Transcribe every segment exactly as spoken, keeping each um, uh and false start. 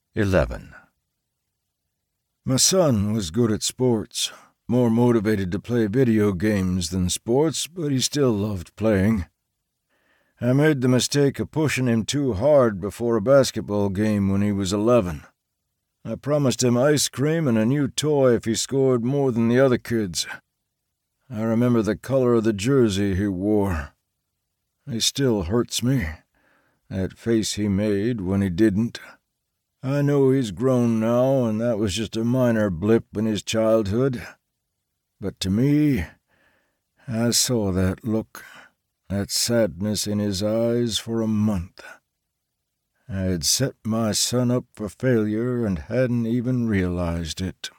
eleven. My son was good at sports, more motivated to play video games than sports, but he still loved playing. I made the mistake of pushing him too hard before a basketball game when he was eleven. I promised him ice cream and a new toy if he scored more than the other kids. I remember the color of the jersey he wore. It still hurts me, that face he made when he didn't. I know he's grown now, and that was just a minor blip in his childhood. But to me, I saw that look, that sadness in his eyes for a month. I had set my son up for failure and hadn't even realized it.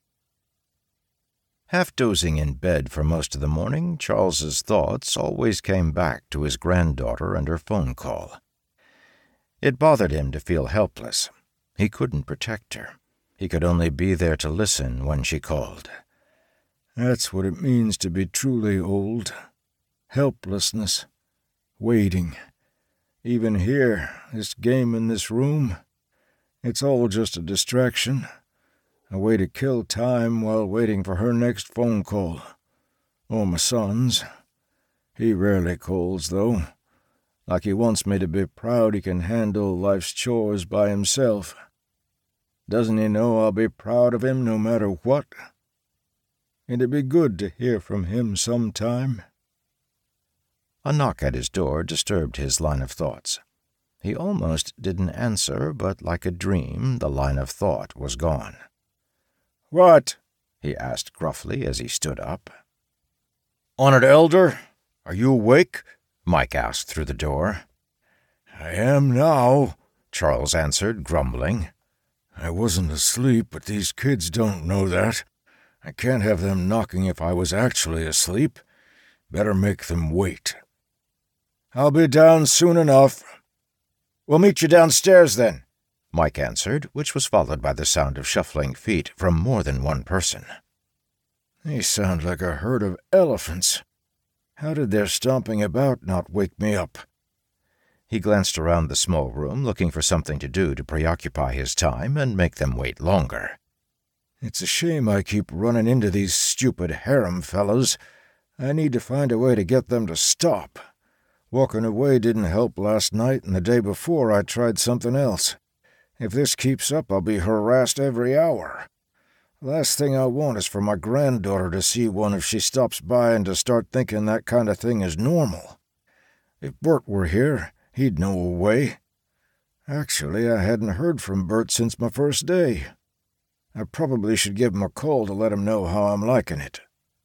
Half dozing in bed for most of the morning, Charles's thoughts always came back to his granddaughter and her phone call. It bothered him to feel helpless. He couldn't protect her. He could only be there to listen when she called. That's what it means to be truly old. Helplessness. Waiting. Even here, this game in this room, it's all just a distraction. A way to kill time while waiting for her next phone call. Or my son's. He rarely calls, though. Like he wants me to be proud he can handle life's chores by himself. Doesn't he know I'll be proud of him no matter what? It'd be good to hear from him sometime. A knock at his door disturbed his line of thoughts. He almost didn't answer, but like a dream, the line of thought was gone. "What?" he asked gruffly as he stood up. "Honored Elder, are you awake?" Mike asked through the door. "I am now," Charles answered, grumbling. "I wasn't asleep, but these kids don't know that. I can't have them knocking if I was actually asleep. Better make them wait." "I'll be down soon enough." "We'll meet you downstairs, then," Mike answered, which was followed by the sound of shuffling feet from more than one person. "They sound like a herd of elephants. How did their stomping about not wake me up?" He glanced around the small room, looking for something to do to preoccupy his time and make them wait longer. "It's a shame I keep running into these stupid harem fellows. I need to find a way to get them to stop. Walking away didn't help last night, and the day before I tried something else. If this keeps up, I'll be harassed every hour. Last thing I want is for my granddaughter to see one if she stops by and to start thinking that kind of thing is normal. If Bert were here, he'd know a way. Actually, I hadn't heard from Bert since my first day. I probably should give him a call to let him know how I'm liking it."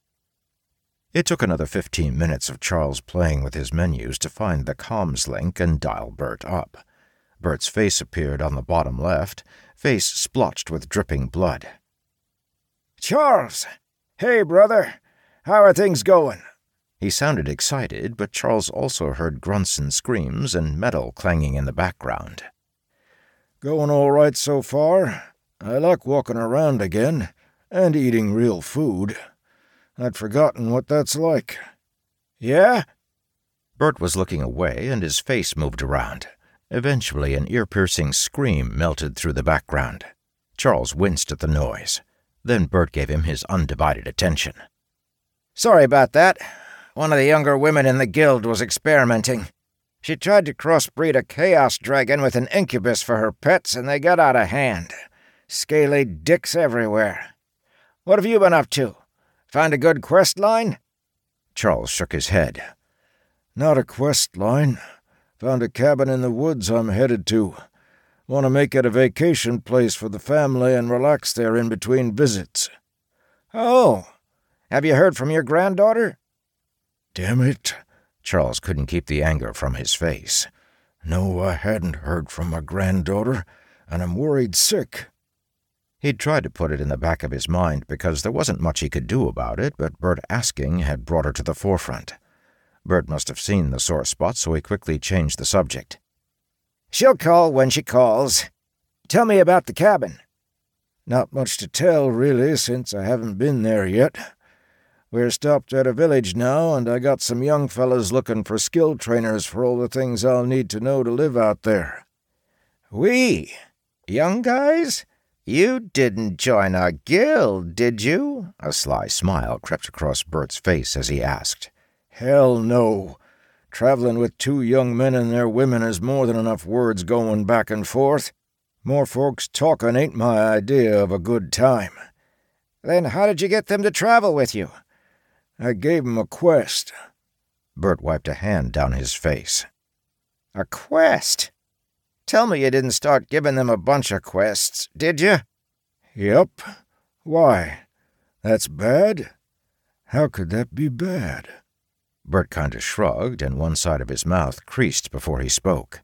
It took another fifteen minutes of Charles playing with his menus to find the comms link and dial Bert up. Bert's face appeared on the bottom left, face splotched with dripping blood. "Charles! Hey, brother! How are things going?" He sounded excited, but Charles also heard grunts and screams and metal clanging in the background. "Going all right so far. I like walking around again, and eating real food. I'd forgotten what that's like." "Yeah?" Bert was looking away, and his face moved around. Eventually, an ear-piercing scream melted through the background. Charles winced at the noise. Then Bert gave him his undivided attention. "Sorry about that. One of the younger women in the guild was experimenting. She tried to crossbreed a chaos dragon with an incubus for her pets, and they got out of hand. Scaly dicks everywhere. What have you been up to? Find a good quest line?" Charles shook his head. "Not a quest line. Found a cabin in the woods I'm headed to. Want to make it a vacation place for the family and relax there in between visits." "Oh, have you heard from your granddaughter?" "Damn it." Charles couldn't keep the anger from his face. "No, I hadn't heard from my granddaughter, and I'm worried sick." He'd tried to put it in the back of his mind because there wasn't much he could do about it, but Bert asking had brought her to the forefront. Bert must have seen the sore spot, so he quickly changed the subject. "She'll call when she calls. Tell me about the cabin." "Not much to tell, really, since I haven't been there yet. We're stopped at a village now, and I got some young fellas looking for skill trainers for all the things I'll need to know to live out there." "We," Young guys? You didn't join a guild, did you?" A sly smile crept across Bert's face as he asked. "Hell no. Traveling with two young men and their women is more than enough words going back and forth. More folks talking ain't my idea of a good time." "Then how did you get them to travel with you?" "I gave 'em a quest." Bert wiped a hand down his face. "A quest? Tell me you didn't start giving them a bunch of quests, did you?" "Yep. Why? That's bad? How could that be bad?" Bert kind of shrugged, and one side of his mouth creased before he spoke.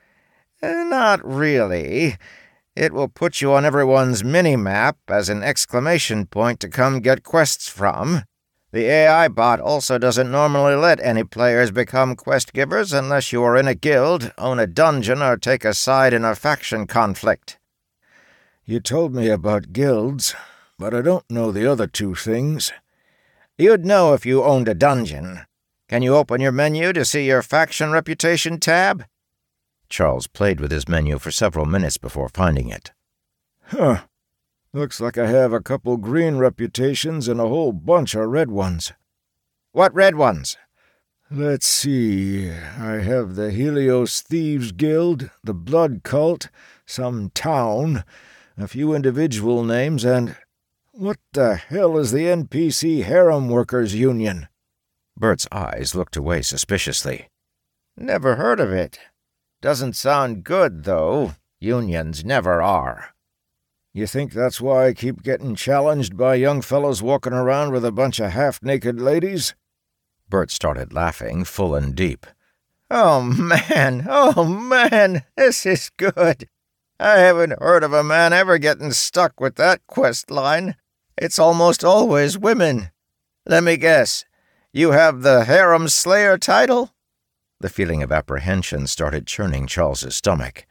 "Not really. It will put you on everyone's mini-map as an exclamation point to come get quests from. The A I bot also doesn't normally let any players become quest givers unless you are in a guild, own a dungeon, or take a side in a faction conflict." "You told me about guilds, but I don't know the other two things." "You'd know if you owned a dungeon. Can you open your menu to see your faction reputation tab?" Charles played with his menu for several minutes before finding it. "Huh. Looks like I have a couple green reputations and a whole bunch of red ones." "What red ones?" "Let's see. I have the Helios Thieves Guild, the Blood Cult, some town, a few individual names, and... what the hell is the N P C Harem Workers Union?" Bert's eyes looked away suspiciously. "Never heard of it. Doesn't sound good, though. Unions never are." "You think that's why I keep getting challenged by young fellows walking around with a bunch of half-naked ladies?" Bert started laughing full and deep. "Oh, man! Oh, man! This is good! I haven't heard of a man ever getting stuck with that quest line. It's almost always women. Let me guess. You have the Harem Slayer title?" The feeling of apprehension started churning Charles's stomach.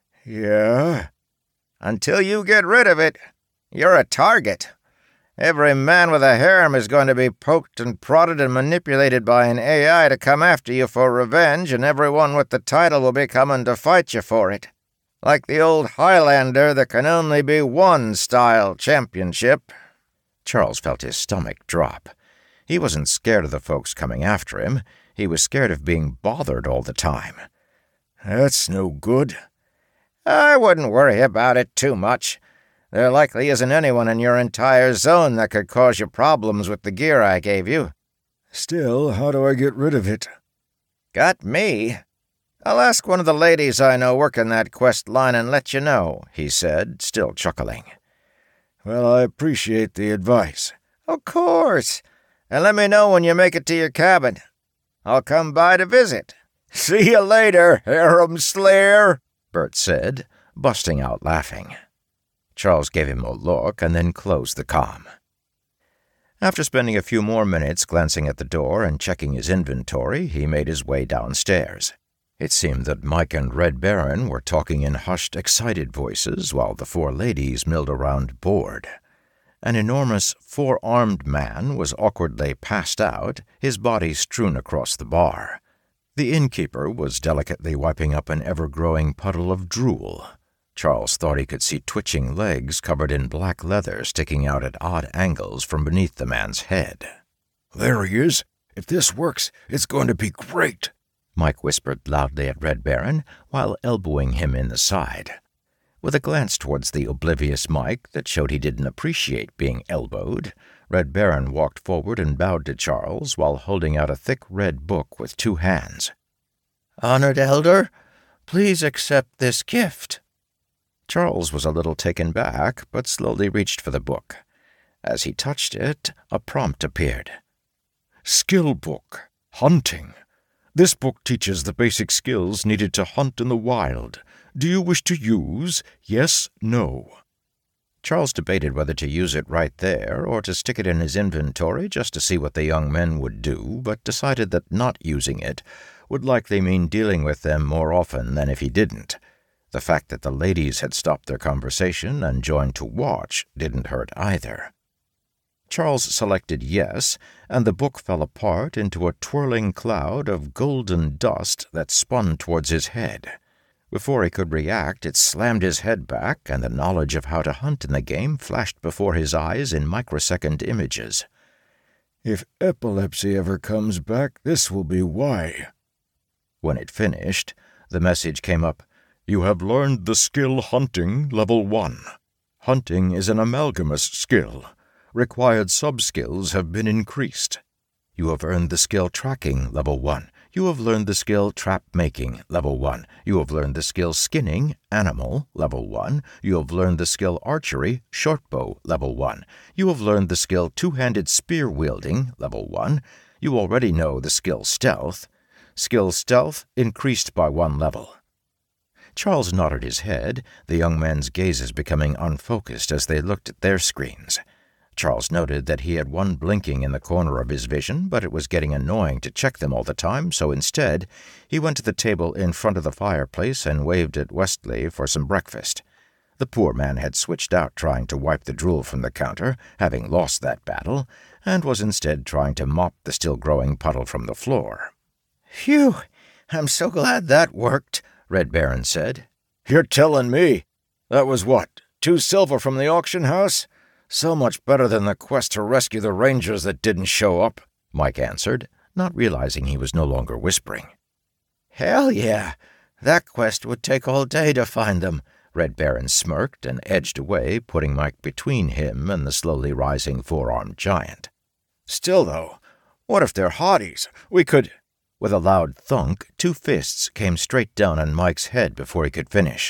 "Yeah?" "Until you get rid of it, you're a target. Every man with a harem is going to be poked and prodded and manipulated by an A I to come after you for revenge, and everyone with the title will be coming to fight you for it. Like the old Highlander, there can only be one style championship." Charles felt his stomach drop. He wasn't scared of the folks coming after him. He was scared of being bothered all the time. "That's no good." "I wouldn't worry about it too much. There likely isn't anyone in your entire zone that could cause you problems with the gear I gave you." "Still, how do I get rid of it?" "Got me. I'll ask one of the ladies I know working that quest line and let you know," he said, still chuckling. "Well, I appreciate the advice." "Of course. And let me know when you make it to your cabin. I'll come by to visit." "See you later, Harem Slayer," Bert said, busting out laughing. Charles gave him a look and then closed the comm. After spending a few more minutes glancing at the door and checking his inventory, he made his way downstairs. It seemed that Mike and Red Baron were talking in hushed, excited voices while the four ladies milled around bored. An enormous, four-armed man was awkwardly passed out, his body strewn across the bar. The innkeeper was delicately wiping up an ever-growing puddle of drool. Charles thought he could see twitching legs covered in black leather sticking out at odd angles from beneath the man's head. "There he is. If this works, it's going to be great," Mike whispered loudly at Red Baron while elbowing him in the side. With a glance towards the oblivious Mike that showed he didn't appreciate being elbowed, Red Baron walked forward and bowed to Charles while holding out a thick red book with two hands. "Honored Elder, please accept this gift." Charles was a little taken back, but slowly reached for the book. As he touched it, a prompt appeared. "Skill book. Hunting. This book teaches the basic skills needed to hunt in the wild. Do you wish to use? Yes, no." Charles debated whether to use it right there or to stick it in his inventory just to see what the young men would do, but decided that not using it would likely mean dealing with them more often than if he didn't. The fact that the ladies had stopped their conversation and joined to watch didn't hurt either. Charles selected yes, and the book fell apart into a twirling cloud of golden dust that spun towards his head. Before he could react, it slammed his head back, and the knowledge of how to hunt in the game flashed before his eyes in microsecond images. If epilepsy ever comes back, this will be why. When it finished, the message came up, "You have learned the skill Hunting Level one. Hunting is an amalgamous skill. Required sub-skills have been increased. You have earned the skill Tracking Level one. You have learned the skill Trap-Making Level one. You have learned the skill Skinning Animal Level one. You have learned the skill Archery Shortbow Level one. You have learned the skill Two-Handed Spear Wielding Level one. You already know the skill Stealth. Skill Stealth increased by one level." Charles nodded his head, the young men's gazes becoming unfocused as they looked at their screens. Charles noted that he had one blinking in the corner of his vision, but it was getting annoying to check them all the time, so instead he went to the table in front of the fireplace and waved at Westley for some breakfast. The poor man had switched out trying to wipe the drool from the counter, having lost that battle, and was instead trying to mop the still-growing puddle from the floor. "Phew! I'm so glad that worked," Red Baron said. "You're telling me. That was what, two silver from the auction house? So much better than the quest to rescue the rangers that didn't show up," Mike answered, not realizing he was no longer whispering. "Hell yeah! That quest would take all day to find them." Red Baron smirked and edged away, putting Mike between him and the slowly rising four-armed giant. "Still, though, what if they're hotties? We could—" With a loud thunk, two fists came straight down on Mike's head before he could finish.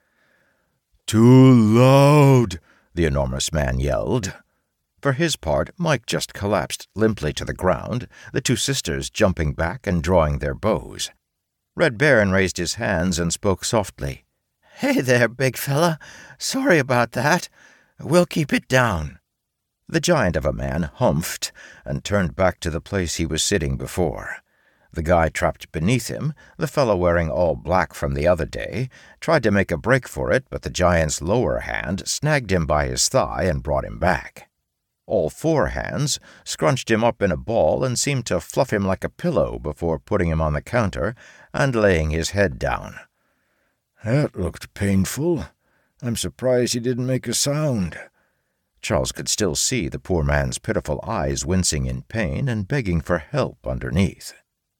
"Too loud!" the enormous man yelled. For his part, Mike just collapsed limply to the ground, the two sisters jumping back and drawing their bows. Red Baron raised his hands and spoke softly. "Hey there, big fella. Sorry about that. We'll keep it down." The giant of a man humphed and turned back to the place he was sitting before. The guy trapped beneath him, the fellow wearing all black from the other day, tried to make a break for it, but the giant's lower hand snagged him by his thigh and brought him back. All four hands scrunched him up in a ball and seemed to fluff him like a pillow before putting him on the counter and laying his head down. "That looked painful. I'm surprised he didn't make a sound." Charles could still see the poor man's pitiful eyes wincing in pain and begging for help underneath.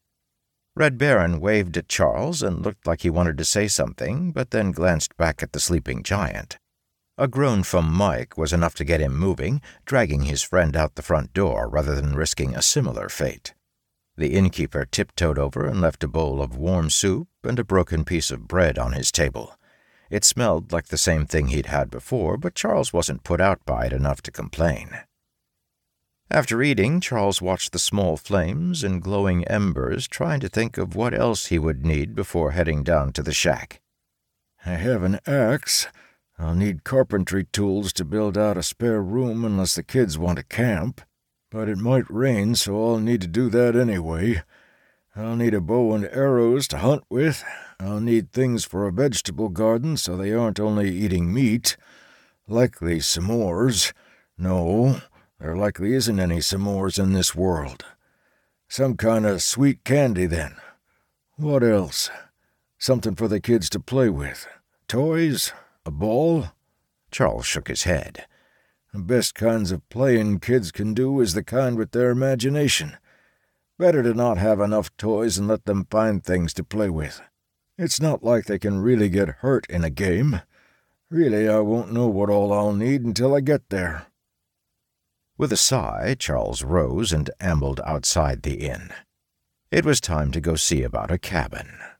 Red Baron waved at Charles and looked like he wanted to say something, but then glanced back at the sleeping giant. A groan from Mike was enough to get him moving, dragging his friend out the front door rather than risking a similar fate. The innkeeper tiptoed over and left a bowl of warm soup and a broken piece of bread on his table. It smelled like the same thing he'd had before, but Charles wasn't put out by it enough to complain. After eating, Charles watched the small flames and glowing embers, trying to think of what else he would need before heading down to the shack. "I have an axe. I'll need carpentry tools to build out a spare room unless the kids want to camp. But it might rain, so I'll need to do that anyway. I'll need a bow and arrows to hunt with. I'll need things for a vegetable garden so they aren't only eating meat. Likely s'mores. No, there likely isn't any s'mores in this world. Some kind of sweet candy, then. What else? Something for the kids to play with. Toys? A ball?" Charles shook his head. "The best kinds of playing kids can do is the kind with their imagination. Better to not have enough toys and let them find things to play with. It's not like they can really get hurt in a game. Really, I won't know what all I'll need until I get there." With a sigh, Charles rose and ambled outside the inn. It was time to go see about a cabin.